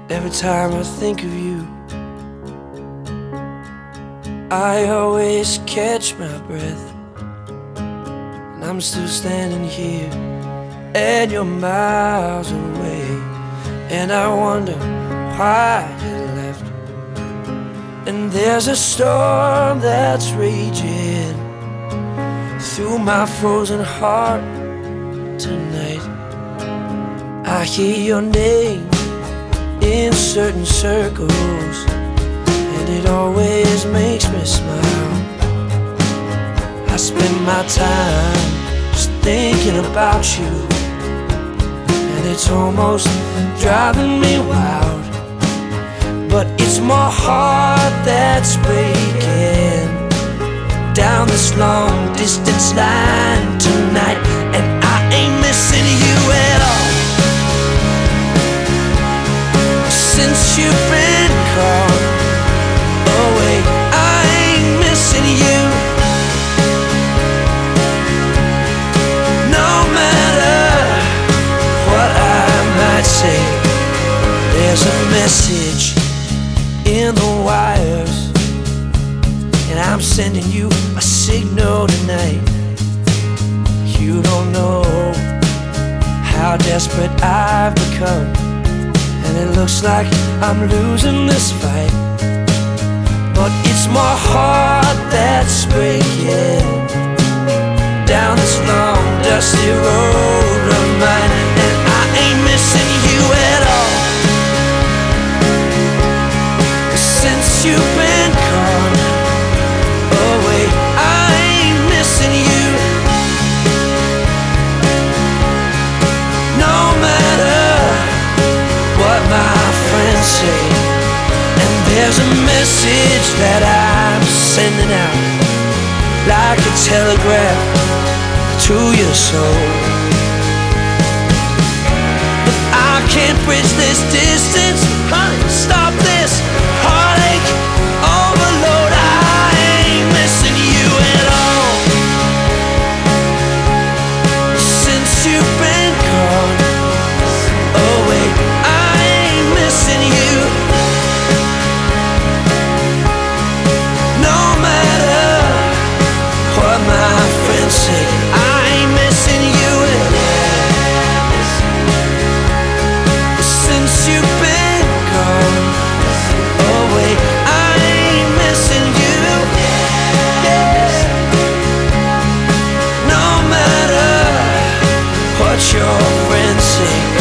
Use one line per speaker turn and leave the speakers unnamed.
Every time I think of you, I always catch my breath. And I'm still standing here, and you're miles away. And I wonder why you left. And there's a storm that's raging through my frozen heart tonight. I hear your name in certain circles, and it always makes me smile. I spend my time just thinking about you, and it's almost driving me wild. But it's my heart that's breaking down this long distance line tonight, and I ain't missing you at all. Since you've been gone away, I ain't missing you. No matter what I might say, there's a message in the wires, and I'm sending you a signal tonight. You don't know how desperate I've become, and it looks like I'm losing this fight. But it's my heart that's breaking down this long dusty road of mine, and I ain't missing you at all. Since you've been gone away, I ain't missing you. No matter what my friends say, and there's a message that I'm sending out like a telegraph to your soul. But I can't bridge this distance, honey, stop this heartache overload. I ain't missing you at all. Since you've been gone away, I ain't missing you. No matter what my friends say, I ain't missing you at all. Since you've been gone away, I ain't missing you. No matter what your friends say,